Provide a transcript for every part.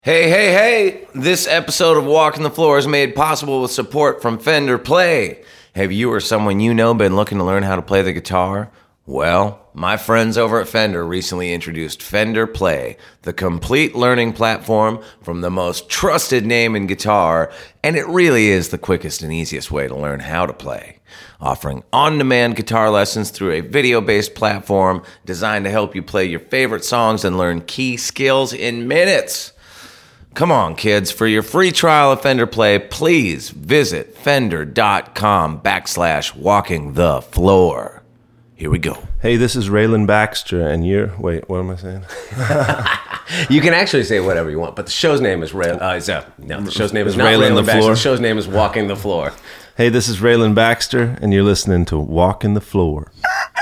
Hey, this episode of Walking the Floor is made possible with support from Fender Play. Have you or someone you know been looking to learn how to play the guitar? Well, my friends over at Fender recently introduced Fender Play, the complete learning platform from the most trusted name in guitar, and it really is the quickest and easiest way to learn how to play. Offering on-demand guitar lessons through a video-based platform designed to help you play your favorite songs and learn key skills in minutes. Come on, kids. For your free trial of Fender Play, please visit fender.com/walking the floor. Here we go. Hey, this is Raylan Baxter, and you're... Wait, what am I saying? You can actually say whatever you want, but the show's name is the show's name is not Raylan Raylan the Baxter. Floor. The show's name is Walking the Floor. Hey, this is Raylan Baxter, and you're listening to Walking the Floor.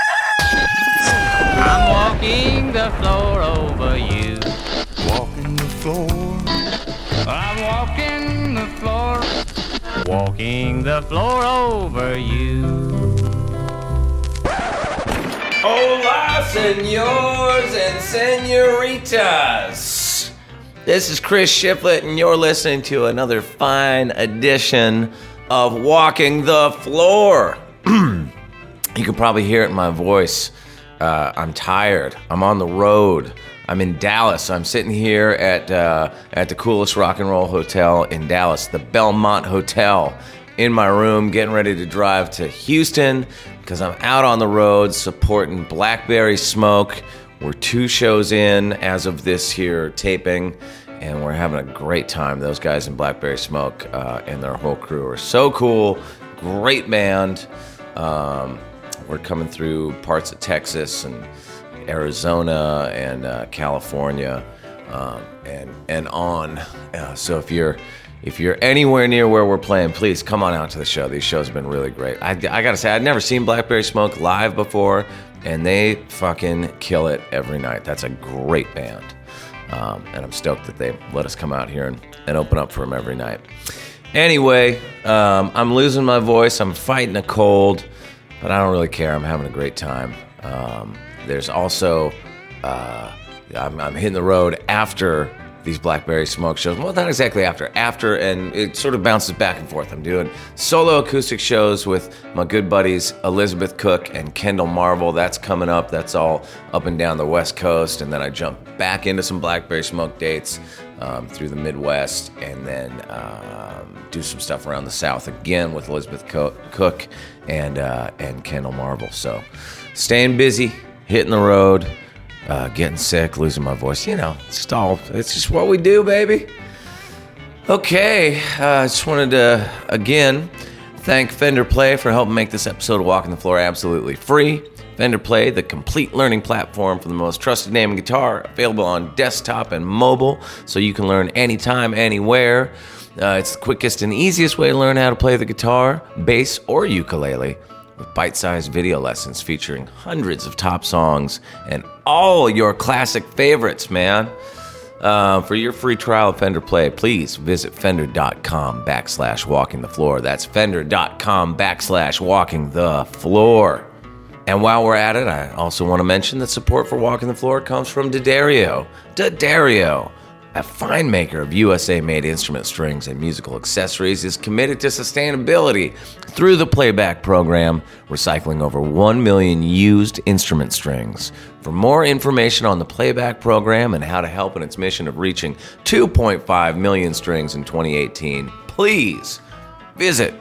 I'm walking the floor over you. Walking the floor. I'm walking the floor. Walking the floor over you. Hola, senors and senoritas. This is Chris Shiflett, and you're listening to another fine edition of Walking the Floor. You can probably hear it in my voice. I'm tired. I'm on the road. I'm in Dallas. I'm sitting here at the coolest rock and roll hotel in Dallas, the Belmont Hotel, in my room, getting ready to drive to Houston because I'm out on the road supporting Blackberry Smoke. We're 2 shows in as of this here taping, and we're having a great time. Those guys in Blackberry Smoke and their whole crew are so cool. Great band. We're coming through parts of Texas and Arizona and California and on. So if you're anywhere near where we're playing, please come on out to the show. These shows have been really great. I gotta say, I'd never seen Blackberry Smoke live before, and they fucking kill it every night. That's a great band. And I'm stoked that they let us come out here and open up for them every night. Anyway, I'm losing my voice. I'm fighting a cold, but I don't really care. I'm having a great time. There's also, I'm hitting the road after these Blackberry Smoke shows. Well, not exactly after, and it sort of bounces back and forth. I'm doing solo acoustic shows with my good buddies Elizabeth Cook and Kendall Marvel. That's coming up. That's all up and down the West Coast. And then I jump back into some Blackberry Smoke dates through the Midwest, and then do some stuff around the South again with Elizabeth Cook and Kendall Marvel. So staying busy, hitting the road, getting sick, losing my voice. You know, it's just what we do, baby. Okay, I just wanted to, again, thank Fender Play for helping make this episode of Walking the Floor absolutely free. Fender Play, the complete learning platform for the most trusted name in guitar, available on desktop and mobile, so you can learn anytime, anywhere. It's the quickest and easiest way to learn how to play the guitar, bass, or ukulele, with bite-sized video lessons featuring hundreds of top songs and all your classic favorites, man. For your free trial of Fender Play, please visit fender.com/walking the floor. That's fender.com/walking the floor. And while we're at it, I also want to mention that support for Walking the Floor comes from D'Addario. D'Addario, a fine maker of USA-made instrument strings and musical accessories, is committed to sustainability through the Playback program, recycling over 1 million used instrument strings. For more information on the Playback program and how to help in its mission of reaching 2.5 million strings in 2018, please visit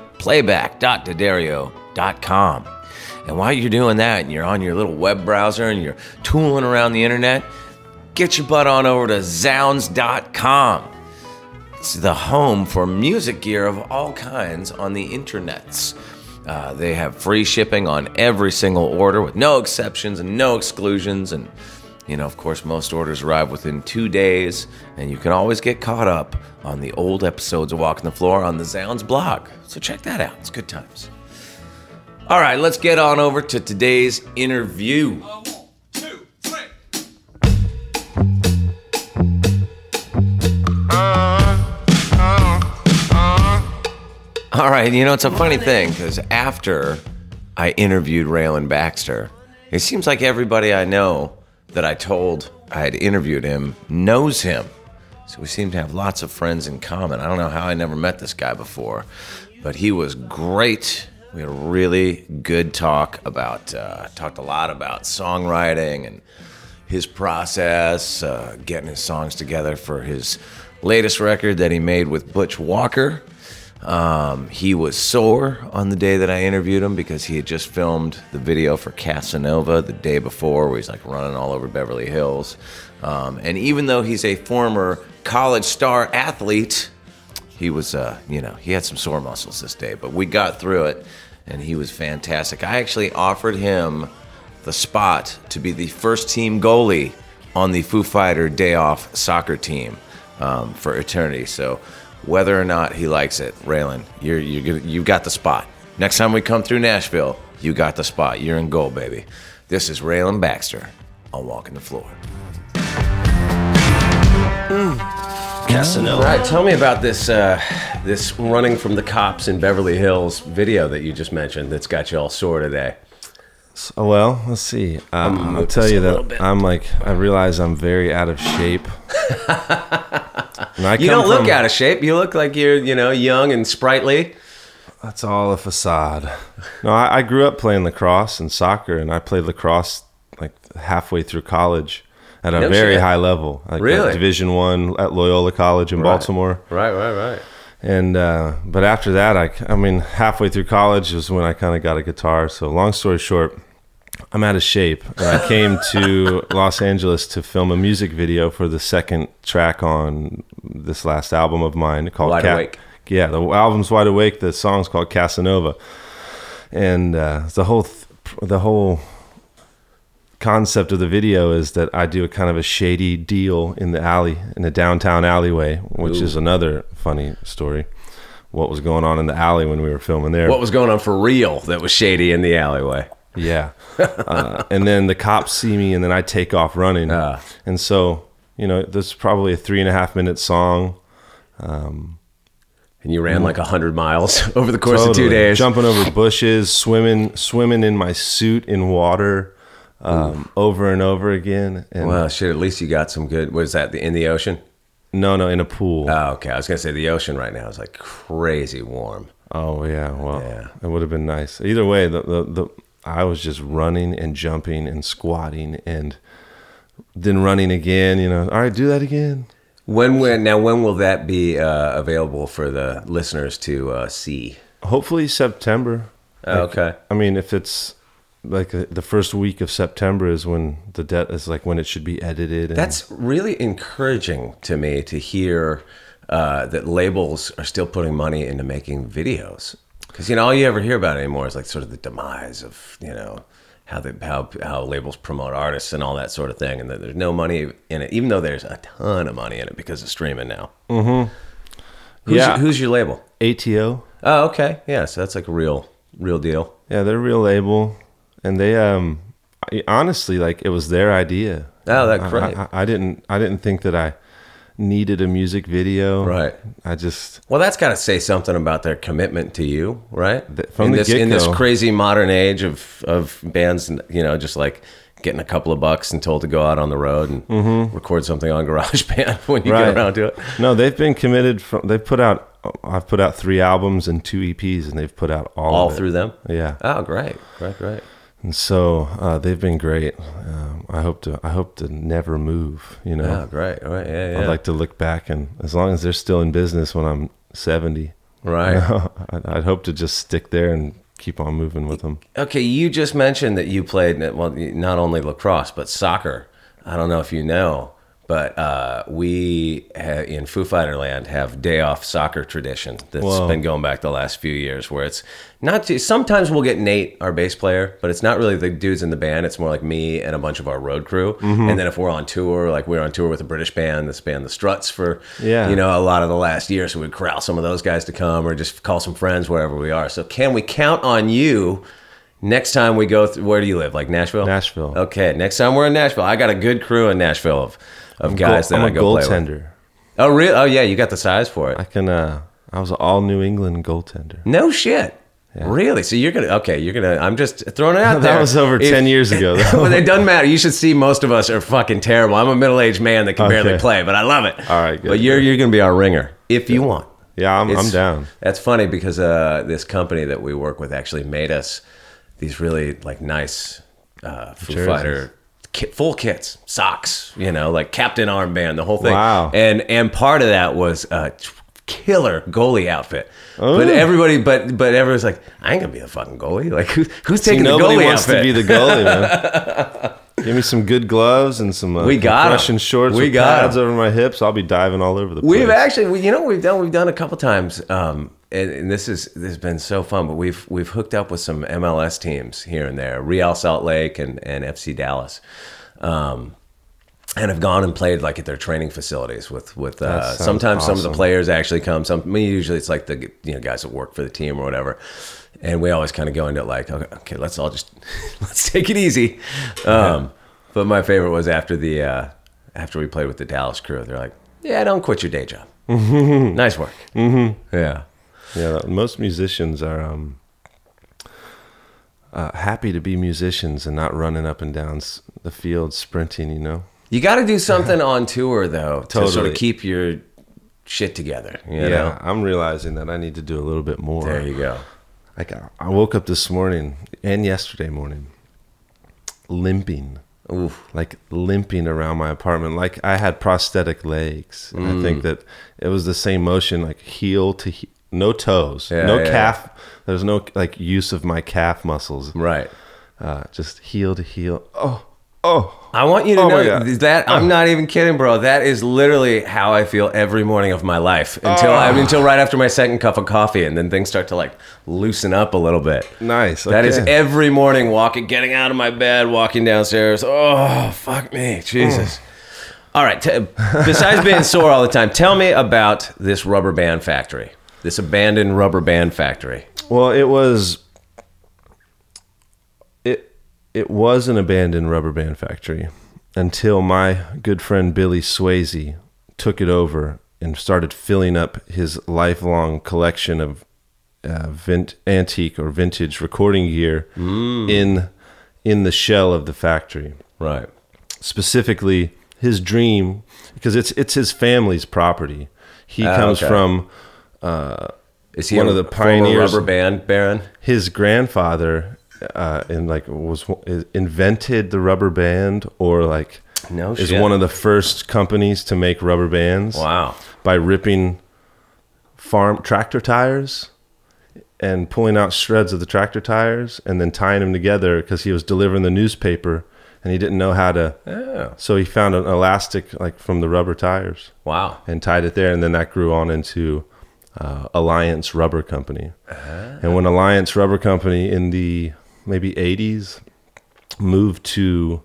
playback.daddario.com. And while you're doing that and you're on your little web browser and you're tooling around the internet, get your butt on over to Zounds.com. It's the home for music gear of all kinds on the internets. They have free shipping on every single order with no exceptions and no exclusions. And, you know, of course, most orders arrive within 2 days. And you can always get caught up on the old episodes of Walking the Floor on the Zounds blog. So check that out. It's good times. All right, let's get on over to today's interview. 1, 2, 3. All right, you know, it's a funny thing, because after I interviewed Raylan Baxter, it seems like everybody I know that I told I had interviewed him knows him. So we seem to have lots of friends in common. I don't know how I never met this guy before, but he was great. We had a really good talk about, talked a lot about songwriting and his process, getting his songs together for his latest record that he made with Butch Walker. He was sore on the day that I interviewed him because he had just filmed the video for Casanova the day before, where he's like running all over Beverly Hills. And even though he's a former college star athlete, he was, he had some sore muscles this day, but we got through it, and he was fantastic. I actually offered him the spot to be the first team goalie on the Foo Fighter Day Off soccer team for eternity. So whether or not he likes it, Raylan, you got the spot. Next time we come through Nashville, you got the spot. You're in goal, baby. This is Raylan Baxter on Walking the Floor. Casanova. Right, tell me about this this running from the cops in Beverly Hills video that you just mentioned that's got you all sore today. Well, let's see. I'll tell you that I realize I'm very out of shape. You don't look out of shape. You look like you're, young and sprightly. That's all a facade. No, I grew up playing lacrosse and soccer, and I played lacrosse like halfway through college at a very high level. Like really? Division I at Loyola College in Baltimore. Right. And but after that, I mean, halfway through college was when I kind of got a guitar. So long story short, I'm out of shape. And I came to Los Angeles to film a music video for the second track on this last album of mine called Wide Awake. Yeah, the album's Wide Awake. The song's called Casanova, and the whole concept of the video is that I do a kind of a shady deal in the alley, in a downtown alleyway, which is another funny story. What was going on in the alley when we were filming there? What was going on for real that was shady in the alleyway? Yeah. And then the cops see me, and then I take off running. And so, this is probably a 3.5 minute song. And you ran like 100 miles over the course of 2 days. Jumping over bushes, swimming in my suit in water, over and over again. And well, shit, at least you got some good, what is that, in the ocean? No, in a pool. Oh, okay. I was going to say the ocean right now is like crazy warm. Oh, yeah. Well, it would have been nice. Either way, I was just running and jumping and squatting and then running again, All right, do that again. When will that be available for the listeners to see? Hopefully September. Okay. I mean, if it's like the first week of September is when when it should be edited. That's really encouraging to me to hear that labels are still putting money into making videos. Because all you ever hear about anymore is like sort of the demise of how labels promote artists and all that sort of thing, and that there's no money in it, even though there's a ton of money in it because of streaming now. Mm-hmm. Who's your label? ATO. Oh, okay. Yeah, so that's like a real deal. Yeah, they're a real label, and they honestly, like, it was their idea. Oh, that's great. I didn't think that I needed a music video. Right. Well, that's got to say something about their commitment to you, right? From the get-go. In this crazy modern age of bands, just like getting a couple of bucks and told to go out on the road and record something on GarageBand when you get around to it. No, they've been committed. I've put out 3 albums and 2 EPs, and they've put out all through them. Yeah. Oh, great. And so they've been great. I hope to never move. Oh, great. All right. Yeah. I'd like to look back, and as long as they're still in business when I'm 70, right? I'd hope to just stick there and keep on moving with them. Okay, you just mentioned that you played not only lacrosse but soccer. I don't know if you know, but we in Foo Fighter land have day off soccer tradition that's been going back the last few years, where it's not sometimes we'll get Nate, our bass player, but it's not really the dudes in the band. It's more like me and a bunch of our road crew. And then if we're on tour, like we're on tour with a British band, this band, The Struts, for a lot of the last year, so we'd corral some of those guys to come or just call some friends wherever we are. So can we count on you next time we go where do you live? Like Nashville? Nashville. Okay, next time we're in Nashville, I got a good crew in Nashville of guys that I go play with. I'm a goaltender. Oh, really? Oh, yeah, you got the size for it. I was an all New England goaltender. No shit. Really? So you're gonna. I'm just throwing it out there. That was over 10 years ago, though. But it doesn't matter. You should see. Most of us are fucking terrible. I'm a middle-aged man that can barely play, but I love it. All right, good. But you're gonna be our ringer if you want. Yeah, I'm down. That's funny because this company that we work with actually made us these really like nice Foo Jerseys. Fighter full kits, socks, like captain armband, the whole thing. Wow. And part of that was a killer goalie outfit. But everyone's like, I ain't gonna be the fucking goalie. Like who's taking the Nobody goalie wants outfit? to be the goalie, man. Give me some good gloves and some We got 'em. compression shorts We with got pads 'em. over my hips. I'll be diving all over the place. We've actually, we've done a couple times, and this has been so fun. But we've hooked up with some MLS teams here and there, Real Salt Lake and FC Dallas, and have gone and played like at their training facilities with sounds sometimes some of the awesome. players actually come. Usually it's like the guys that work for the team or whatever. And we always kind of go into it like, okay, let's all just let's take it easy. But my favorite was after we played with the Dallas crew. They're like, yeah, don't quit your day job. Nice work. Mm-hmm. Yeah. Yeah, most musicians are happy to be musicians and not running up and down the field sprinting, You got to do something on tour though to sort Totally. of keep your shit together. You Yeah, know? I'm realizing that I need to do a little bit more. There you go. Like I woke up this morning and yesterday morning limping. Oof. Like limping around my apartment, like I had prosthetic legs. And I think that it was the same motion, like heel to heel, no toes, Yeah, no yeah. calf. There's no like use of my calf muscles. Right. Just heel to heel. Oh, I want you to Oh my know God. that I'm not even kidding, bro. That is literally how I feel every morning of my life until right after my second cup of coffee, and then things start to like loosen up a little bit. nice. That is Okay. every morning getting out of my bed, walking downstairs. Oh, fuck me. Jesus. All right. Besides being sore all the time, tell me about this rubber band factory, this abandoned rubber band factory. Well, it was an abandoned rubber band factory until my good friend Billy Swayze took it over and started filling up his lifelong collection of antique or vintage recording gear in the shell of the factory. Right. Specifically, his dream, because it's his family's property. He comes okay. from Is he one a of the former pioneers. rubber band baron? His grandfather invented the rubber band, or like No is shit. one of the first companies to make rubber bands. Wow. By ripping farm tractor tires and pulling out shreds of the tractor tires and then tying them together because he was delivering the newspaper and he didn't know how to. Oh. So he found an elastic like from the rubber tires Wow. and tied it there, and then that grew on into Alliance Rubber Company. And when Alliance Rubber Company in the maybe 80s moved to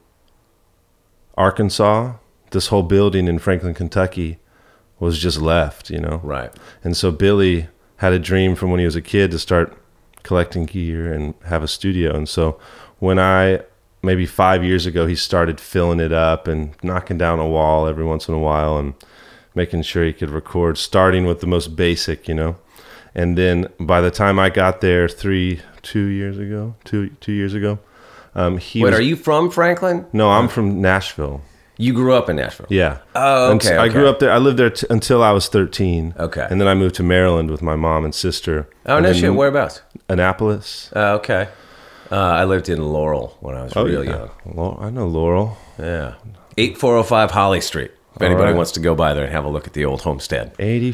Arkansas, this whole building in Franklin, Kentucky was just left, Right. And so Billy had a dream from when he was a kid to start collecting gear and have a studio. And so when maybe 5 years ago, he started filling it up and knocking down a wall every once in a while and making sure he could record, starting with the most basic, And then by the time I got there 2 years ago, Wait, are you from Franklin? No, I'm from Nashville. You grew up in Nashville. Yeah. Oh, And okay, so I okay. grew up there. I lived there until I was 13. Okay. And then I moved to Maryland with my mom and sister. Oh, And no then shit. Whereabouts? Annapolis. Oh, okay. I lived in Laurel when I was real young. Well, I know Laurel. Yeah. 8405 Holly Street. If anybody right. wants to go by there and have a look at the old homestead.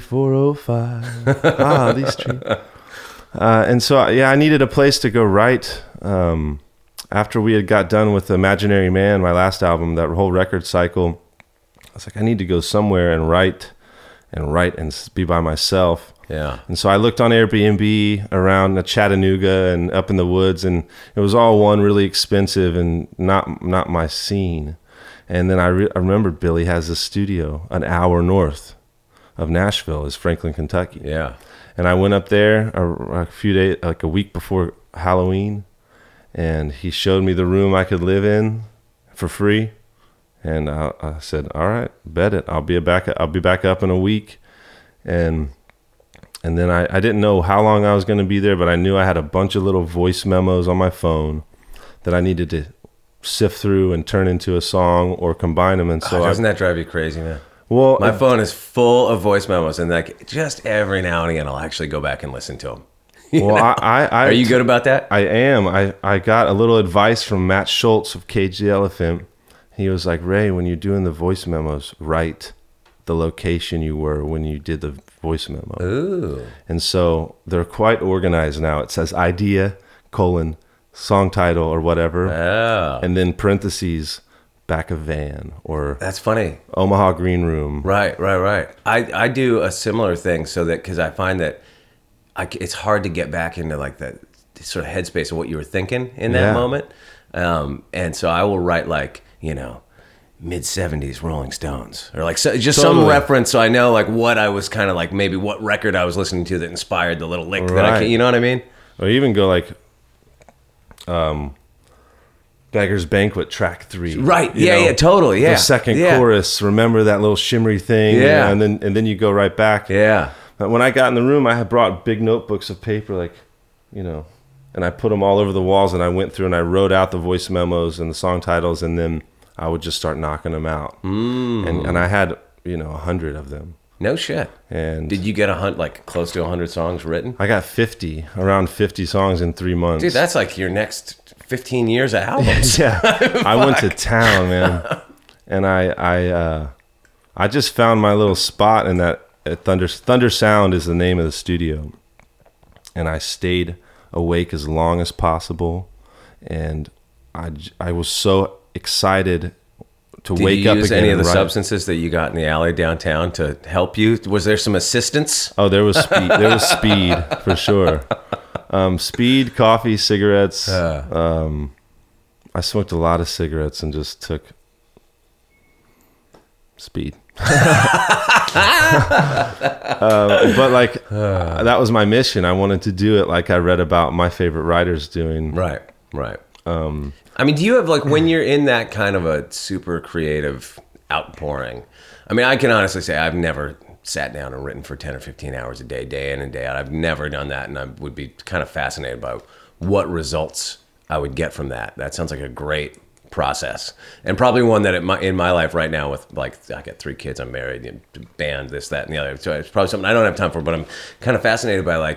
8405 Holly Street. And so, I needed a place to go write. After we had got done with Imaginary Man, my last album, that whole record cycle, I was like, I need to go somewhere and write and be by myself. Yeah. And so I looked on Airbnb around Chattanooga and up in the woods, and it was all one really expensive and not my scene. And then I remembered Billy has a studio an hour north of Nashville, is Franklin, Kentucky. Yeah. And I went up there a few days, like a week before Halloween, and he showed me the room I could live in for free. And I said, "All right, bet it. I'll be back up in a week." And And then I didn't know how long I was going to be there, but I knew I had a bunch of little voice memos on my phone that I needed to sift through and turn into a song or combine them. And so Doesn't that drive you crazy, man? well, My phone is full of voice memos, and like just every now and again, I'll actually go back and listen to them. Are you good about that? I am. I got a little advice from Matt Schultz of Cage the Elephant. He was like, Ray, when you're doing the voice memos, write the location you were when you did the voice memo. Ooh. And so they're quite organized now. It says idea, song title or whatever. Oh. And then parentheses, back of van or That's funny. Omaha Green Room. Right. I do a similar thing so that because I find that it's hard to get back into like the sort of headspace of what you were thinking in that Yeah. moment. And so I will write like, mid 70s Rolling Stones or like just some Totally. reference. So I know like what I was kind of like, maybe what record I was listening to that inspired the little lick that Right. you know what I mean? Or even go like Beggar's Banquet track 3. Right. you Yeah, know? totally. Yeah. The second Yeah. chorus, remember that little shimmery thing. Yeah. And then you go right back. Yeah. But when I got in the room, I had brought big notebooks of paper, like, and I put them all over the walls, and I went through and I wrote out the voice memos and the song titles, and then I would just start knocking them out. And I had, 100 of them. No shit. And Did you get close to 100 songs written? I got around 50 songs in 3 months. Dude, that's like your next 15 years of albums. Yeah, I went to town, man, and I just found my little spot in that Thunder Sound is the name of the studio, and I stayed awake as long as possible, and I was so excited to Did wake you up use again. any of the and write. substances that you got in the alley downtown to help you? Was there some assistance? Oh, there was speed. There was speed for sure. Speed, coffee, cigarettes. I smoked a lot of cigarettes and just took speed. But like that was my mission. I wanted to do it like I read about my favorite writers doing. Right. I mean, do you have when you're in that kind of a super creative outpouring? I mean, I can honestly say I've never sat down and written for 10 or 15 hours a day, day in and day out. I've never done that, and I would be kind of fascinated by what results I would get from that. That sounds like a great process, and probably one that in my life right now with I got 3 kids, I'm married, band, this, that, and the other. So it's probably something I don't have time for, but I'm kind of fascinated by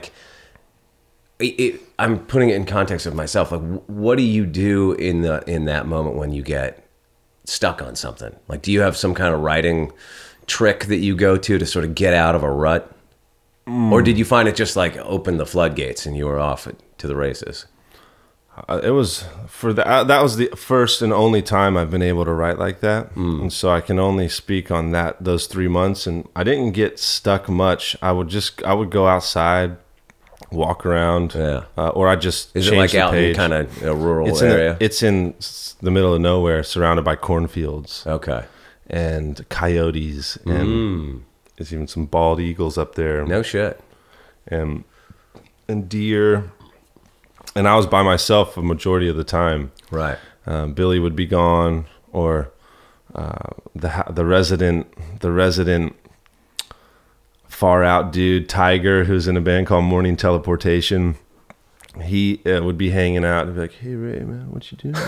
I'm putting it in context of myself. What do you do in that moment when you get stuck on something? Do you have some kind of writing trick that you go to sort of get out of a rut? Or did you find it just opened the floodgates and you were off to the races? It was that was the first and only time I've been able to write like that, and so I can only speak on those 3 months. And I didn't get stuck much. I would go outside, walk around, or I just Is change it the out page. in kind of a rural It's area? it's in the middle of nowhere, surrounded by cornfields Okay. and coyotes, and there's even some bald eagles up there, No shit. and deer. And I was by myself a majority of the time. Right. Billy would be gone, or the resident far out dude Tiger, who's in a band called Morning Teleportation. He would be hanging out and be like, "Hey Ray, man, what you doing?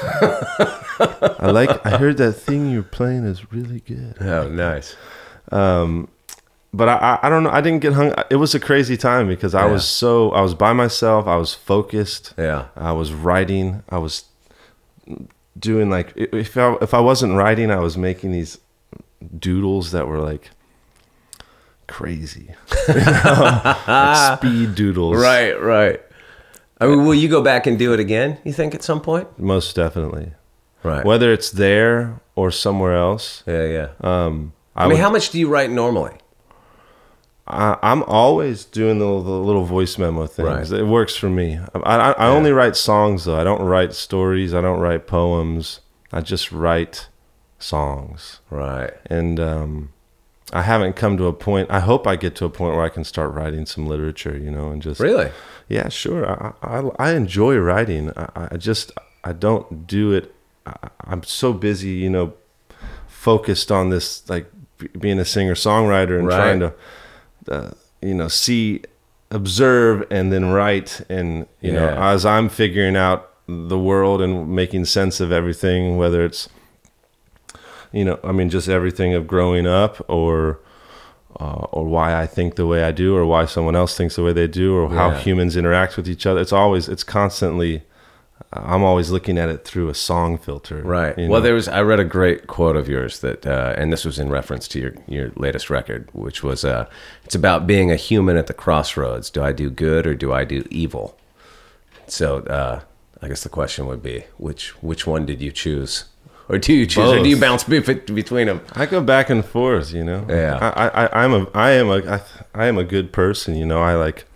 I heard that thing you're playing is really good." Oh, nice. But I don't know. I didn't get hung. It was a crazy time because I was by myself. I was focused. Yeah. I was writing. I was doing if I wasn't writing, I was making these doodles that were crazy, speed doodles. Right. I mean, will you go back and do it again, you think, at some point? Most definitely. Right. Whether it's there or somewhere else. Yeah. I mean, how much do you write normally? I'm always doing the little voice memo things. Right. It works for me. I only write songs, though. I don't write stories. I don't write poems. I just write songs. Right. And I haven't come to a point. I hope I get to a point where I can start writing some literature, and just... Really? Yeah, sure. I enjoy writing. I don't do it. I'm so busy, focused on this, being a singer-songwriter and trying to... see observe and then write, and you know, Yeah. as I'm figuring out the world and making sense of everything, whether it's, you know, I mean, just everything of growing up, or why I think the way I do, or why someone else thinks the way they do, or how Yeah. humans interact with each other. It's constantly, I'm always looking at it through a song filter. Right. you Well, know? I read a great quote of yours that, and this was in reference to your latest record, which was, it's about being a human at the crossroads. Do I do good or do I do evil? So, I guess the question would be, which one did you choose? Or do you choose, or do you Both. bounce between them? I go back and forth, you know. Yeah. I am a good person, you know. I like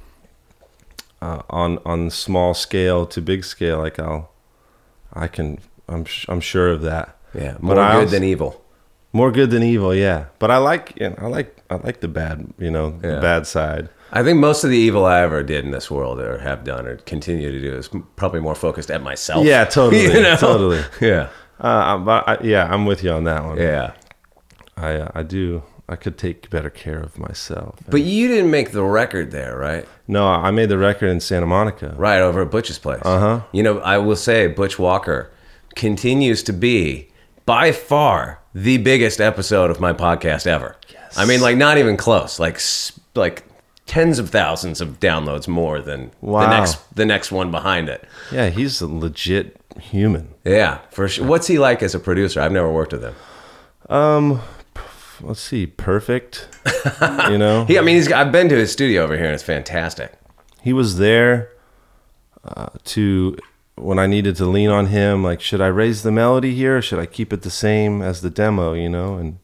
on small scale to big scale. Like I'm sure of that. Yeah, But more I good also- than evil. More good than evil, yeah. But I like the bad, you know, Yeah. the bad side. I think most of the evil I ever did in this world, or have done, or continue to do, is probably more focused at myself. Yeah, totally, You know? totally. Yeah, I'm with you on that one. yeah. I do. I could take better care of myself. But you didn't make the record there, right? No, I made the record in Santa Monica. Right, over at Butch's place. Uh-huh. You know, I will say Butch Walker continues to be, by far, the biggest episode of my podcast ever. Yes. I mean, like, not even close. Like tens of thousands of downloads more than Wow. the next one behind it. Yeah, he's a legit human. Yeah, for sure. What's he like as a producer? I've never worked with him. Let's see, perfect. You know, I've been to his studio over here, and it's fantastic. he was there to when I needed to lean on him. Like, should I raise the melody here, or should I keep it the same as the demo? You know, and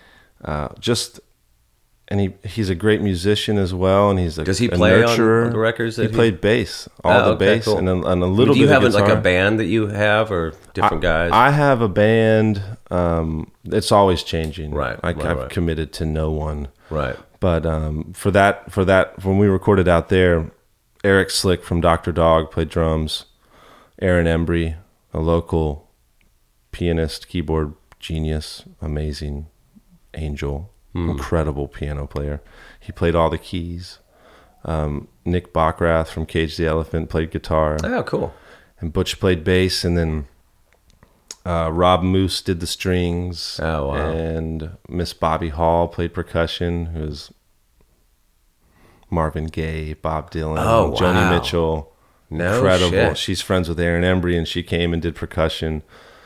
he's a great musician as well, and he's Does he a play on nurturer. the records that he he- pay bass, all Oh, the okay, bass, cool. and a little Do you bit have of guitar. like a band that you have, or different guys? I have a band. It's always changing. Right, I've right. committed to no one. Right. But for that, when we recorded out there, Eric Slick from Dr. Dog played drums. Aaron Embry, a local pianist, keyboard genius, amazing angel, incredible piano player. He played all the keys. Nick Bockrath from Cage the Elephant played guitar. Oh, cool. And Butch played bass, and then Rob Moose did the strings. Oh, wow. And Miss Bobby Hall played percussion, who's Marvin Gaye, Bob Dylan, Oh, Joni wow. Mitchell. No Incredible. shit. She's friends with Aaron Embry, and she came and did percussion.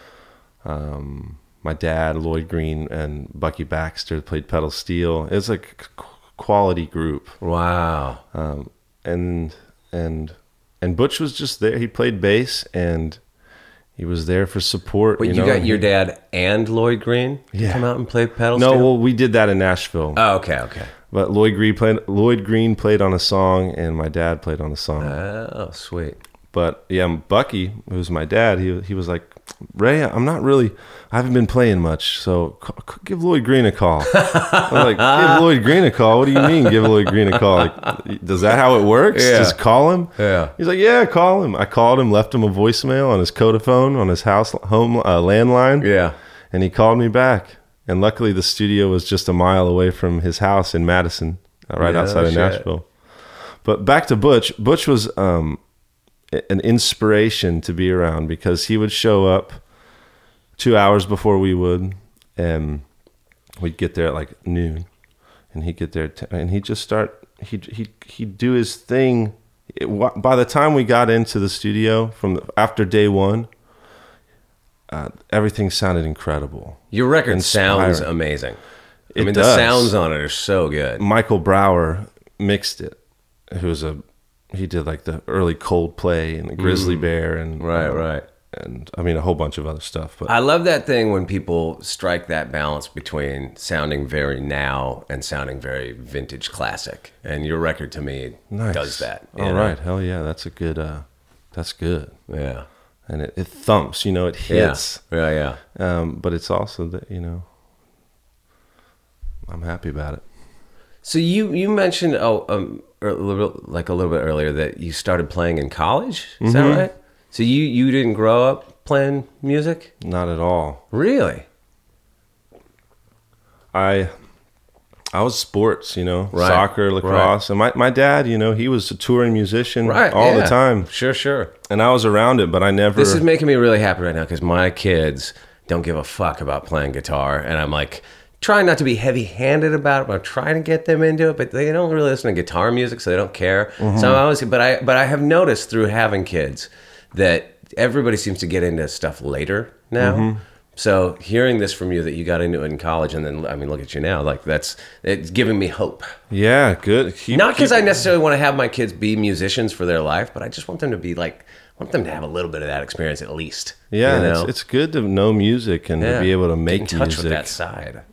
My dad, Lloyd Green, and Bucky Baxter played pedal steel. It was a quality group. Wow. And Butch was just there. He played bass, and he was there for support. But you know? got your dad and Lloyd Green to Yeah. come out and play pedal No, steel? well, we did that in Nashville. Oh, okay. But Lloyd Green played on a song, and my dad played on a song. Oh, sweet. But yeah, Bucky, who's my dad, he was like, Ray, I haven't been playing much, so give Lloyd Green a call. I'm like, give Lloyd Green a call? What do you mean, give Lloyd Green a call? Like, does that how it works? Yeah. Just call him? Yeah. He's like, yeah, call him. I called him, left him a voicemail on his Codaphone, on his home landline. Yeah. And he called me back. And luckily, the studio was just a mile away from his house in Madison, right Yeah, outside of shit. Nashville. But back to Butch. Butch was an inspiration to be around, because he would show up 2 hours before we would, and we'd get there at like noon, and he'd get there at 10, and he'd just start. He'd do his thing. By the time we got into the studio after day one, everything sounded incredible. Your record sounds Inspiring. amazing. It the does. sounds on it are so good. Michael Brower mixed it, he did like the early Coldplay and the Grizzly Bear and Right. and I mean a whole bunch of other stuff. But I love that thing when people strike that balance between sounding very now and sounding very vintage classic. And your record to me nice. does that. you All know? right, hell yeah, that's a good. That's good, Yeah. and it thumps. You know, it hits. Yeah. But it's also that I'm happy about it. So you mentioned a little bit earlier that you started playing in college. Is that right? So you didn't grow up playing music? Not at all. Really? I I was sports, you know, Right, soccer, lacrosse. And my dad, you know, he was a touring musician all the time. Sure. And I was around it, but I never... This is making me really happy right now because my kids don't give a fuck about playing guitar. And I'm like, trying not to be heavy-handed about it, but I'm trying to get them into it. But they don't really listen to guitar music, so they don't care. So I always... But I have noticed through having kids that everybody seems to get into stuff later now. So hearing this from you that you got into it in college, and then I mean, look at you now. Like it's giving me hope. Yeah, good. Not because I necessarily want to have my kids be musicians for their life, but I just want them to be like, want them to have a little bit of that experience at least. Yeah, you know? it's good to know music and to be able to make get in touch music. with that side.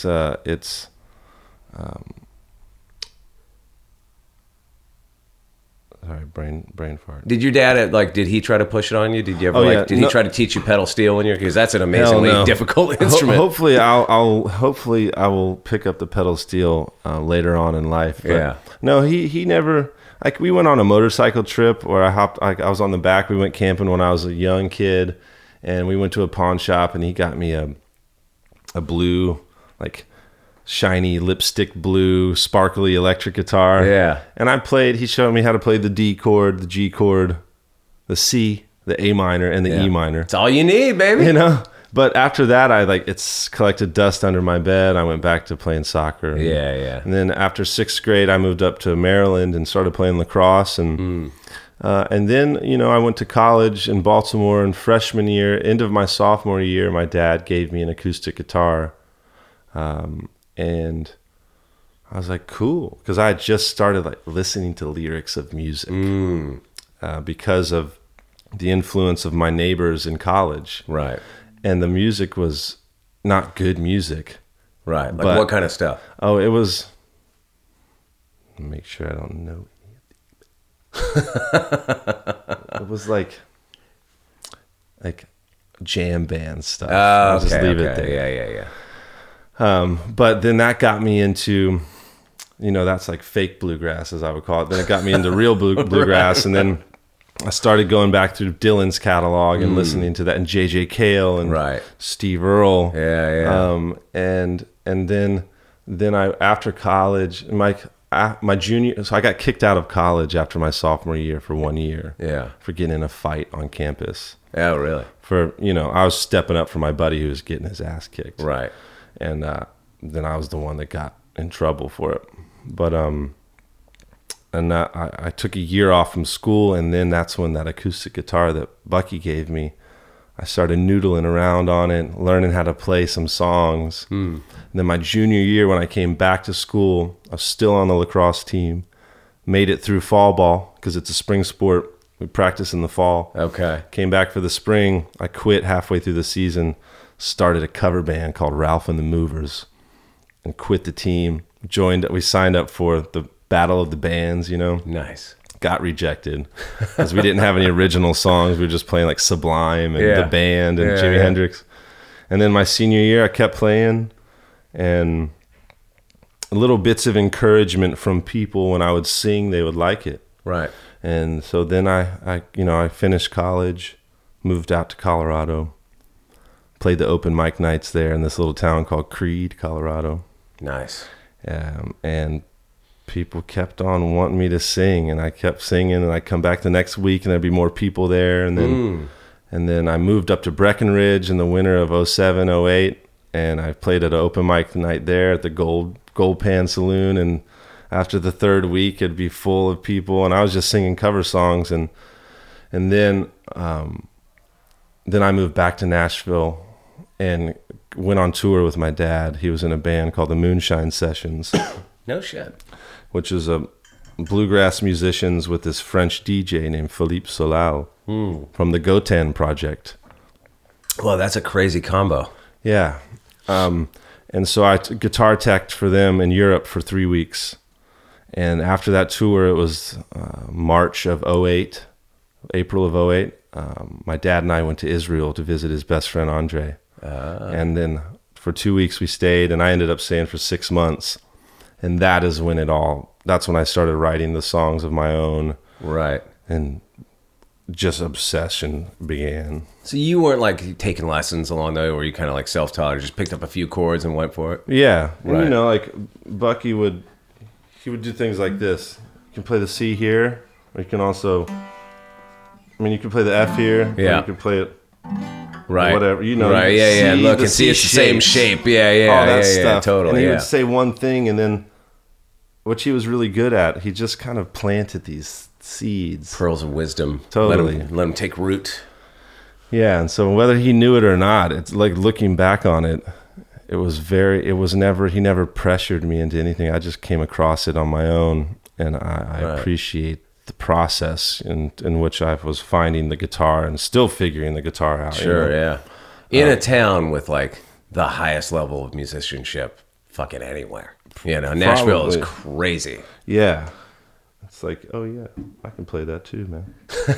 Sorry, brain fart. Did your dad did he try to push it on you? Did you ever did he try to teach you pedal steel when you're, because that's an amazingly difficult instrument. Hopefully I will pick up the pedal steel later on in life. But no, he never. Like, we went on a motorcycle trip where I was on the back. We went camping when I was a young kid, and we went to a pawn shop, and he got me a blue, like, shiny lipstick blue sparkly electric guitar. Yeah. And he showed me how to play the D chord, the G chord, the C, the A minor, and the E minor. It's all you need, baby. You know? But after that, it's collected dust under my bed. I went back to playing soccer. And then after 6th grade, I moved up to Maryland and started playing lacrosse. And then, you know, I went to college in Baltimore, and freshman year, end of my sophomore year, my dad gave me an acoustic guitar. And I was like, cool, because I had just started like listening to lyrics of music because of the influence of my neighbors in college. Right. And the music was not good music. Right. Like what kind of stuff? Oh, it was... Make sure I don't know. It was like jam band stuff. I'll just leave it there. Yeah. But then that got me into, you know, that's like fake bluegrass, as I would call it. Then it got me into real bluegrass, and then I started going back through Dylan's catalog and listening to that, and J.J. Cale and Steve Earle. And then I, after college, my junior, so I got kicked out of college after my sophomore year for 1 year. For getting in a fight on campus. Oh, really? For, you know, I was stepping up for my buddy who was getting his ass kicked. Right. And then I was the one that got in trouble for it. But I took a year off from school, and then that's when that acoustic guitar that Bucky gave me, I started noodling around on it, learning how to play some songs. And then my junior year, when I came back to school, I was still on the lacrosse team, made it through fall ball because it's a spring sport. We practice in the fall. Okay. Came back for the spring. I quit halfway through the season, started a cover band called Ralph and the Movers, and quit the team. We signed up for the Battle of the Bands, you know. Nice. Got rejected because we didn't have any original songs. We were just playing like Sublime and The Band and Jimi Hendrix. And then my senior year, I kept playing, and little bits of encouragement from people when I would sing, they would like it. Right. And so then I finished college, moved out to Colorado, played the open mic nights there in this little town called Creede, Colorado. Nice. And people kept on wanting me to sing, and I kept singing, and I'd come back the next week and there'd be more people there. And then I moved up to Breckenridge in the winter of 07, 08, and I played at an open mic night there at the Gold Pan Saloon. And after the third week, it'd be full of people, and I was just singing cover songs. And then I moved back to Nashville and went on tour with my dad. He was in a band called the Moonshine Sessions. No shit. Which is a bluegrass musicians with this French DJ named Philippe Solal from the Gotan Project. Well, that's a crazy combo. Yeah. And so I guitar teched for them in Europe for 3 weeks. And after that tour, it was March of 08, April of 08. My dad and I went to Israel to visit his best friend, Andre. And then for 2 weeks we stayed, and I ended up staying for 6 months. And that's when I started writing the songs of my own. Right. And just obsession began. So you weren't like taking lessons along the way, where you kind of like self-taught or just picked up a few chords and went for it? Yeah. Right. And, you know, like Bucky would do things like this. You can play the C here, or you can also, you can play the F here. Or Yeah. you can play it. Right. Whatever, Right. Yeah. C, Look the and see, C it's the same shapes, shape. Yeah. all that Yeah. stuff. Totally. And he Yeah. would say one thing, and then, which he was really good at, he just kind of planted these seeds. Pearls of wisdom. Totally. Let them take root. Yeah, and so whether he knew it or not, it's like looking back on it, he never pressured me into anything. I just came across it on my own, and I Right. appreciate the process in which I was finding the guitar and still figuring the guitar out. Sure. Yeah. In a town with like the highest level of musicianship, fucking anywhere. Nashville is Probably. crazy. Yeah. It's like, oh yeah, I can play that too, man.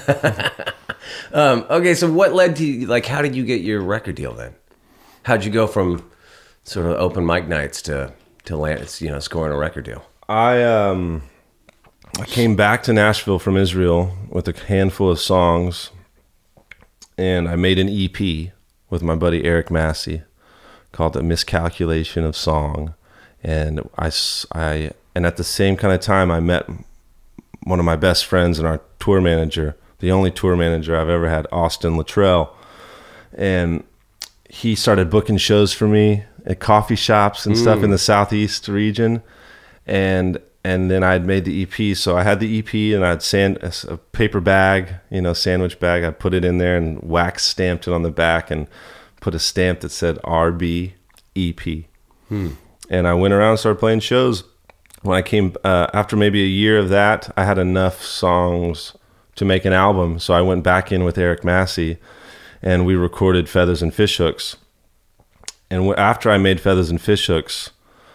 Okay, so what led to like? How did you get your record deal then? How'd you go from sort of open mic nights to land, scoring a record deal? I came back to Nashville from Israel with a handful of songs, and I made an EP with my buddy Eric Massey called "A Miscalculation of Song," and and at the same kind of time I met one of my best friends and our tour manager, the only tour manager I've ever had, Austin Luttrell, and he started booking shows for me at coffee shops and stuff in the Southeast region, and then I'd made the EP, so I had the EP and I'd a paper bag, sandwich bag. I put it in there and wax stamped it on the back and put a stamp that said RB EP. And I went around and started playing shows. When I came after maybe a year of that, I had enough songs to make an album, so I went back in with Eric Massey, and we recorded Feathers and Fishhooks. And after I made Feathers and Fishhooks,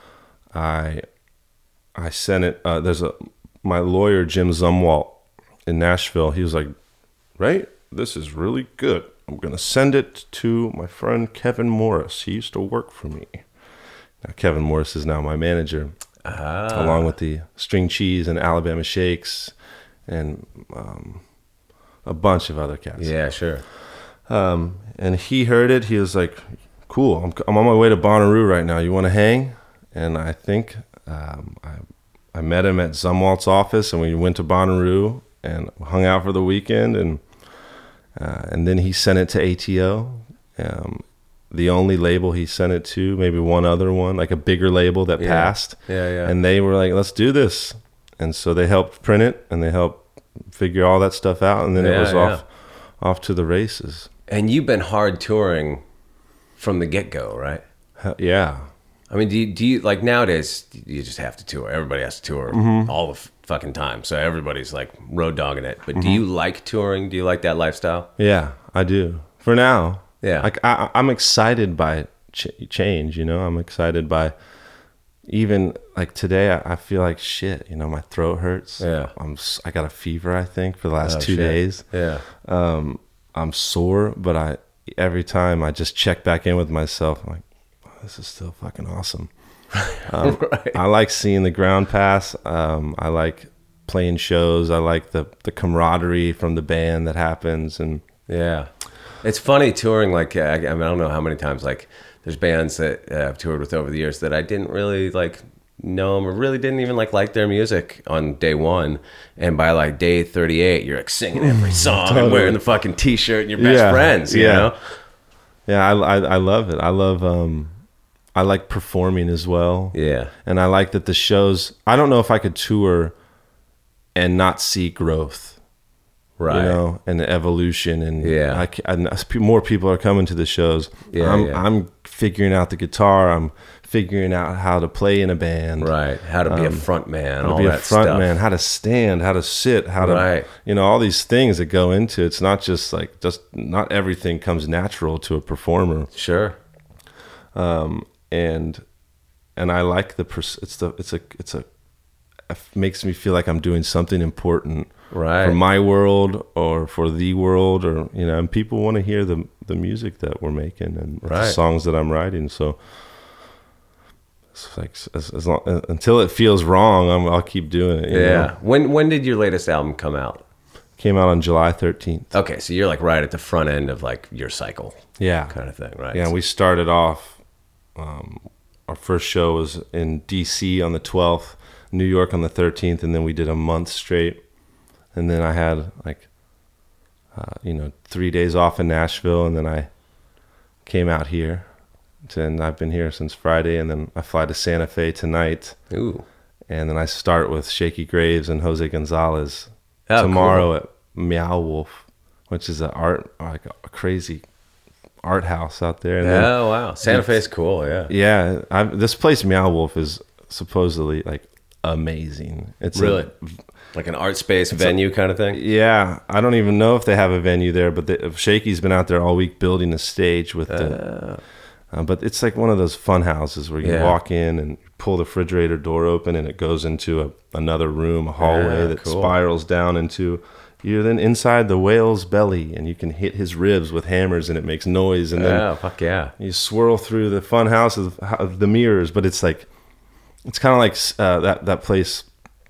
I sent it. My lawyer Jim Zumwalt in Nashville. He was like, "Right, this is really good. I'm gonna send it to my friend Kevin Morris. He used to work for me. Now Kevin Morris is now my manager, along with the String Cheese and Alabama Shakes, and a bunch of other cats. Yeah, sure. And he heard it. He was like, "Cool. I'm on my way to Bonnaroo right now. You want to hang?" And I think I met him at Zumwalt's office, and we went to Bonnaroo and hung out for the weekend. And then he sent it to ATO, the only label he sent it to, maybe one other one, like a bigger label that passed. Yeah. And they were like, "Let's do this." And so they helped print it, and they helped figure all that stuff out, and then it was off to the races. And you've been hard touring from the get-go, right? Yeah. I mean, do you like nowadays? You just have to tour. Everybody has to tour all the fucking time, so everybody's like road dogging it. But do you like touring? Do you like that lifestyle? Yeah, I do. For now. Yeah. Like I'm excited by change. I'm excited by even like today. I feel like shit. My throat hurts. Yeah. I got a fever. I think for the last 2 shit. days. Yeah. I'm sore, but every time I just check back in with myself, I'm like, oh, this is still fucking awesome. Right. I like seeing the ground pass. I like playing shows. I like the camaraderie from the band that happens. And Yeah. It's funny touring, like, I mean, I don't know how many times, like, there's bands that I've toured with over the years that I didn't really, like, know them or really didn't even, like their music on day one. And by, like, day 38, you're, like, singing every song and wearing the fucking T-shirt and your best friends, you know? Yeah, I love it. I like performing as well. Yeah. And I like that the shows, I don't know if I could tour and not see growth. Right. And the evolution, and Yeah. more people are coming to the shows. Yeah, I'm figuring out the guitar. I'm figuring out how to play in a band. Right. How to be a front man, How all to be a that front stuff. man, how to stand, how to sit, how to, Right. all these things that go into it. It's not just not everything comes natural to a performer. Sure. And I like it makes me feel like I'm doing something important. Right. For my world or for the world, or and people want to hear the music that we're making and the songs that I'm writing. So it's like as long until it feels wrong, I'll keep doing it. you know? When did your latest album come out? Came out on July 13th. Okay, so you're like right at the front end of like your cycle. Yeah, Kind of thing, right? Yeah, we started off our first show was in D.C. on the 12th, New York on the 13th, and then we did a month straight. And then I had 3 days off in Nashville, and then I came out here. And I've been here since Friday, and then I fly to Santa Fe tonight. Ooh. And then I start with Shaky Graves and Jose Gonzalez cool. tomorrow at Meow Wolf, which is a crazy art house out there. And Oh, wow. Santa Fe's cool, yeah. yeah, this place Meow Wolf is supposedly like amazing. It's Really? Like an art space venue kind of thing? yeah, I don't even know if they have a venue there, but Shaky's been out there all week building a stage with the. But it's like one of those fun houses where you walk in and pull the refrigerator door open and it goes into another room, a hallway that cool. spirals down into. You're then inside the whale's belly and you can hit his ribs with hammers and it makes noise. And then Oh, fuck yeah. you swirl through the fun house of the mirrors. But it's like, it's kind of like that place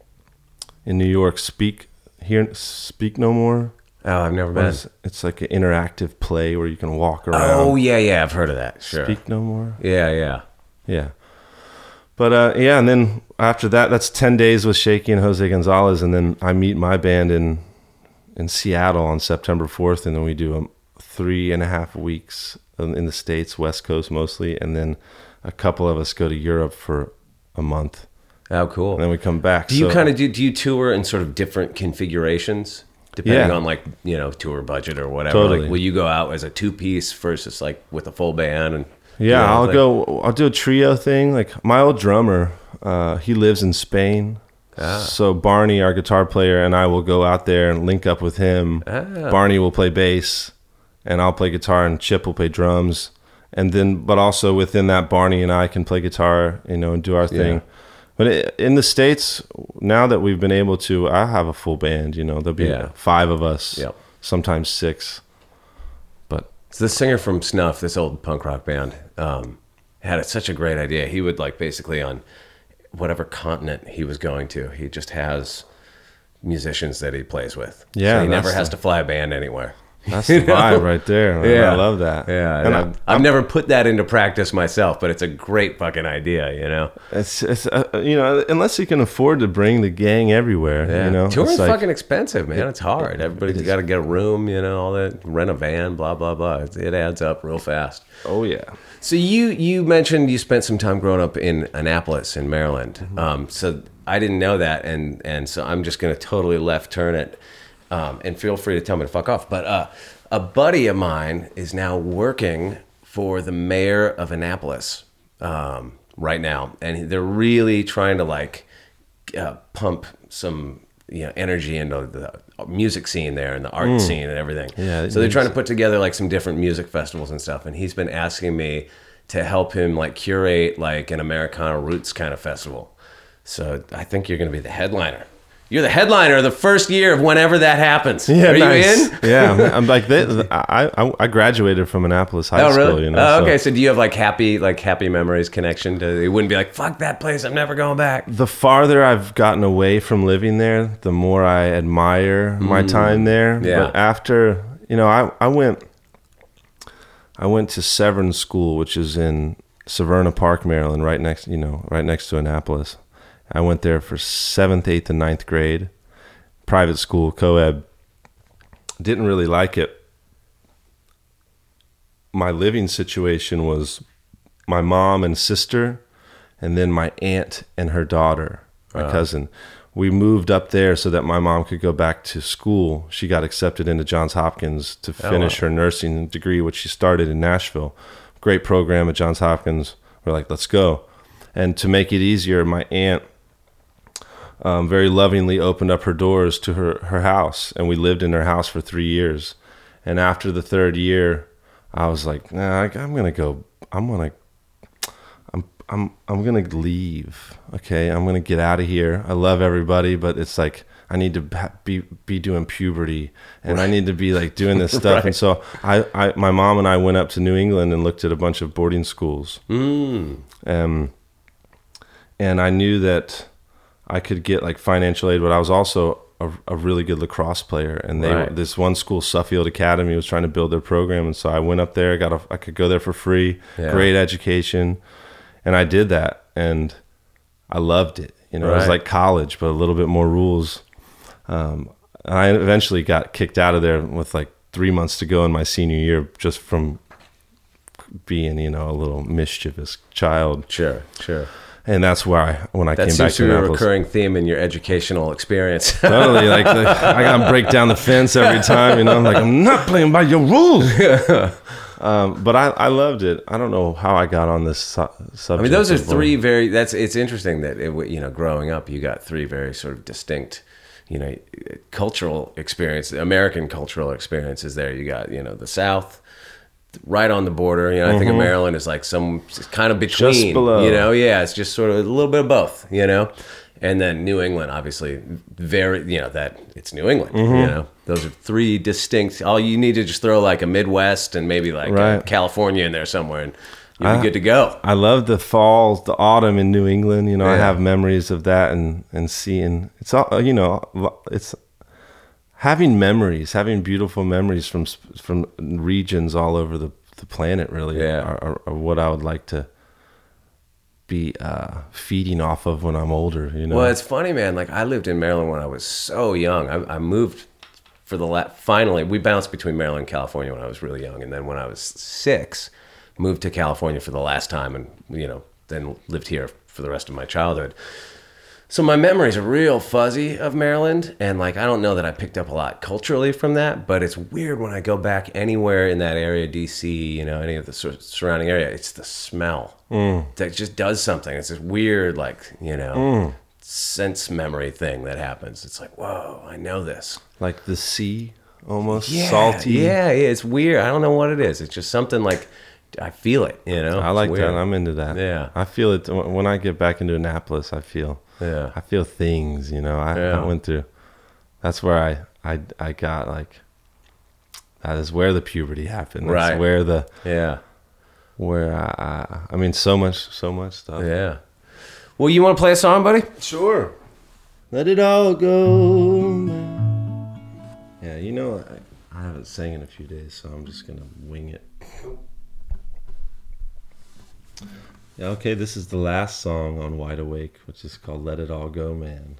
in New York, Speak No More. Oh, I've never been. It's like an interactive play where you can walk around. Oh, yeah, I've heard of that. Sure. Speak No More. Yeah. Yeah. But and then after that, that's 10 days with Shaky and Jose Gonzalez, and then I meet my band in Seattle on September 4th, and then we do 3.5 weeks in the States, West Coast mostly, and then a couple of us go to Europe for a month, Oh, cool. and then we come back. Do you do you tour in sort of different configurations? Depending Yeah. on tour budget or whatever. Totally. Like, will you go out as a 2-piece versus like with a full band? And Yeah, do the whole thing? I'll do a trio thing. Like my old drummer, he lives in Spain. So Barney, our guitar player, and I will go out there and link up with him. Barney will play bass and I'll play guitar and Chip will play drums. And then, but also within that, Barney and I can play guitar, and do our thing. But in the States, now that we've been able to, I have a full band, there'll be 5 of us, sometimes 6. But So the singer from Snuff, this old punk rock band, had such a great idea. He would basically on whatever continent he was going to, he just has musicians that he plays with. Yeah, so he never that's has to fly a band anywhere. that's the vibe right there. Man. Yeah. I love that. Yeah, And I've never put that into practice myself, but it's a great fucking idea, It's unless you can afford to bring the gang everywhere, Touring's it's like, fucking expensive, man. It's hard. Everybody's got to get a room, all that, rent a van, blah blah blah. It adds up real fast. oh yeah. So you mentioned you spent some time growing up in Annapolis in Maryland. So I didn't know that, and so I'm just going to totally left turn it. And feel free to tell me to fuck off. But a buddy of mine is now working for the mayor of Annapolis right now, and they're really trying to pump some energy into the music scene there and the art scene and everything. Yeah, so they're trying to put together some different music festivals and stuff. And he's been asking me to help him curate an Americana Roots kind of festival. So I think you're going to be the headliner. You're the headliner of the first year of whenever that happens. Yeah, Are nice. you in? Yeah, I'm I graduated from Annapolis High School. Really? Okay. So do you have happy memories connection to? It wouldn't be fuck that place. I'm never going back. The farther I've gotten away from living there, the more I admire my time there. Yeah. But after, I went to Severn School, which is in Severna Park, Maryland, right next to Annapolis. I went there for 7th, 8th, and 9th grade. Private school, co-ed. Didn't really like it. My living situation was my mom and sister, and then my aunt and her daughter, my cousin. We moved up there so that my mom could go back to school. She got accepted into Johns Hopkins to finish her nursing degree, which she started in Nashville. Great program at Johns Hopkins. We're like, let's go. And to make it easier, my aunt very lovingly opened up her doors to her house, and we lived in her house for 3 years. And after the 3rd year, I was like, nah, I'm gonna leave. Okay, I'm gonna get out of here. I love everybody, but it's I need to be doing puberty, and I need to be doing this stuff. Right. And so my mom and I went up to New England and looked at a bunch of boarding schools. And I knew that I could get financial aid, but I was also a really good lacrosse player. And this one school, Suffield Academy, was trying to build their program, and so I went up there. I could go there for free. Yeah. Great education. And I did that, and I loved it. You know, it was Right. like college, but a little bit more rules. I eventually got kicked out of there with like 3 months to go in my senior year, just from being, you know, a little mischievous child. Sure. And that's where when I That came back seems to to be a Annapolis. recurring theme in your educational experience. Totally, like I gotta break down the fence every time. You know, I'm like, I'm not playing by your rules. But I loved it. I don't know how I got on this subject. I mean, those are of, three very. It's interesting that you know, growing up, you got three very sort of distinct, you know, cultural experience, American cultural experiences. There, you got, you know, the South, right on the border. You know, I think of Maryland is like some kind of between. Just below. You know, yeah, it's just sort of a little bit of both. You know, and then New England, obviously, very. You know, that it's New England. You know, those are three distinct. All you need to just throw like a Midwest and maybe like Right. California in there somewhere, and you'll be good to go. I love the fall, the autumn in New England. You know, I Yeah. have memories of that and seeing. It's all, you know, it's having memories, having beautiful memories from regions all over the planet. Really, Yeah. are what I would like to be feeding off of when I'm older. You know, Well, it's funny, man. Like, I lived in Maryland when I was so young. I moved for finally, we bounced between Maryland and California when I was really young. And then when I was 6, moved to California for the last time and, you know, then lived here for the rest of my childhood. So my memories are real fuzzy of Maryland. And, like, I don't know that I picked up a lot culturally from that. But it's weird when I go back anywhere in that area, D.C., you know, any of the surrounding area, it's the smell. That just does something. It's this weird, like, you know, sense memory thing that happens. It's like, whoa, I know this. like the sea, almost Yeah, salty. Yeah, it's weird. I don't know what it is. It's just something like, I feel it, you know? I like It's that. weird. I'm into that. Yeah. I feel it when I get back into Annapolis. I feel things. You know, I went through. That's where I got like. That is where the puberty happened. That's Right. where the Yeah, where I mean so much stuff. yeah. Well, you want to play a song, buddy? Sure. Let it all go, man. Yeah, you know, I haven't sang in a few days, so I'm just gonna wing it. Yeah, okay, this is the last song on Wide Awake, which is called Let It All Go, Man.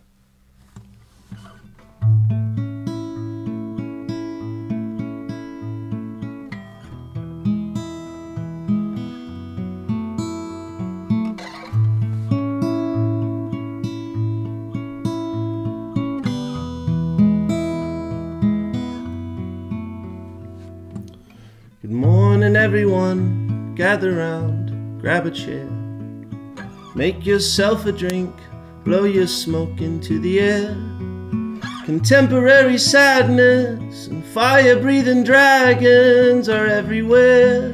Good morning, everyone. Gather round, grab a chair. Make yourself a drink, blow your smoke into the air. Contemporary sadness and fire-breathing dragons are everywhere.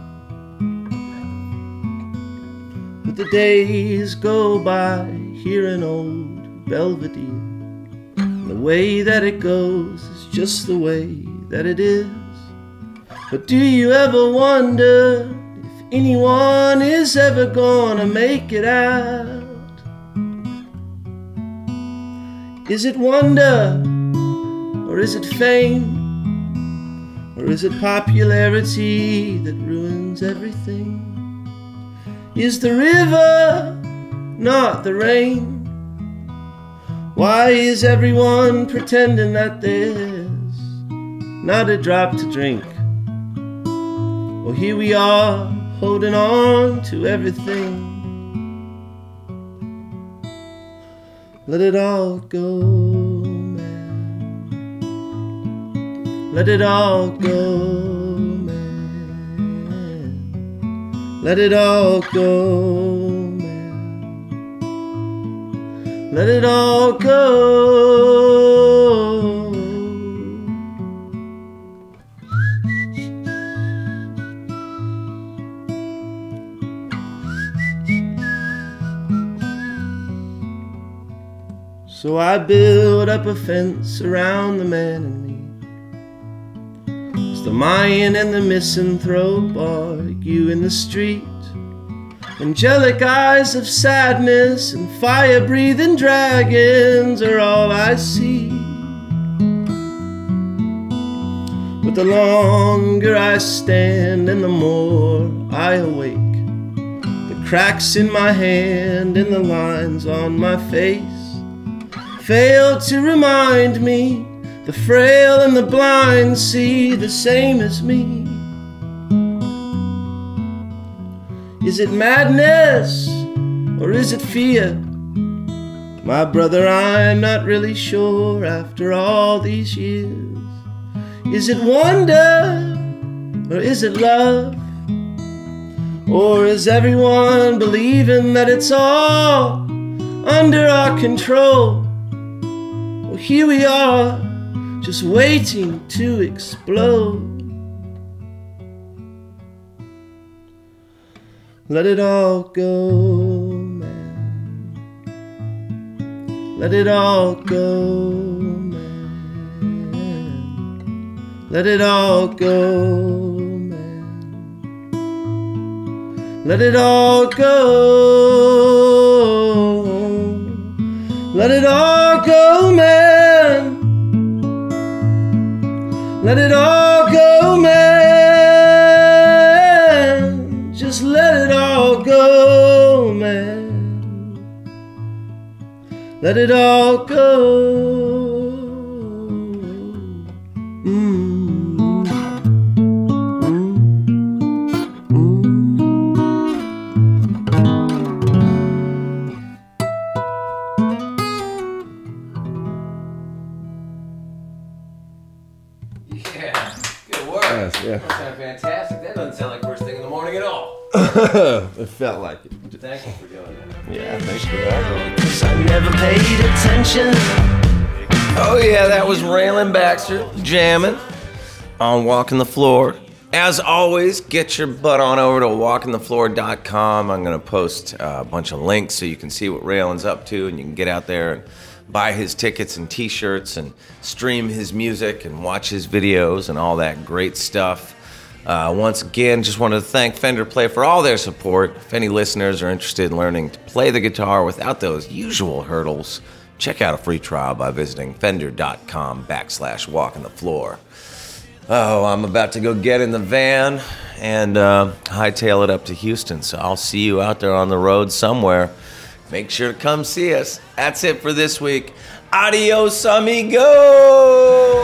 But the days go by here in old Belvedere. The way that it goes is just the way that it is. But do you ever wonder if anyone is ever gonna make it out? Is it wonder, or is it fame, or is it popularity that ruins everything? Is the river not the rain? Why is everyone pretending that there's not a drop to drink? Well, here we are, holding on to everything. Let it all go, man. Let it all go, man. Let it all go, man. Let it all go. So I build up a fence around the man and me. As the Mayan and the misanthrope argue in the street. Angelic eyes of sadness and fire-breathing dragons are all I see. But the longer I stand and the more I awake, the cracks in my hand and the lines on my face fail to remind me the frail and the blind see the same as me. Is it madness or is it fear? My brother, I'm not really sure after all these years. Is it wonder or is it love? Or is everyone believing that it's all under our control? Well, here we are, just waiting to explode. Let it all go, man. Let it all go, man. Let it all go. Let it all go. Let it all go, man. Let it all go, man. Just let it all go, man. Let it all go. Yeah. That sounds fantastic. That doesn't sound like first thing in the morning at all. It felt like it. Thank you for doing that. Yeah, thanks for that. 'Cause I never paid attention. Oh yeah, that was Raylan Baxter jamming on Walking the Floor. As always, get your butt on over to walkingthefloor.com. I'm going to post a bunch of links so you can see what Raylan's up to, and you can get out there and buy his tickets and t-shirts and stream his music and watch his videos and all that great stuff. Once again, just wanted to thank Fender Play for all their support. If any listeners are interested in learning to play the guitar without those usual hurdles, check out a free trial by visiting fender.com/walkingthefloor. Oh, I'm about to go get in the van and hightail it up to Houston, so I'll see you out there on the road somewhere. Make sure to come see us. That's it for this week. Adios, amigo!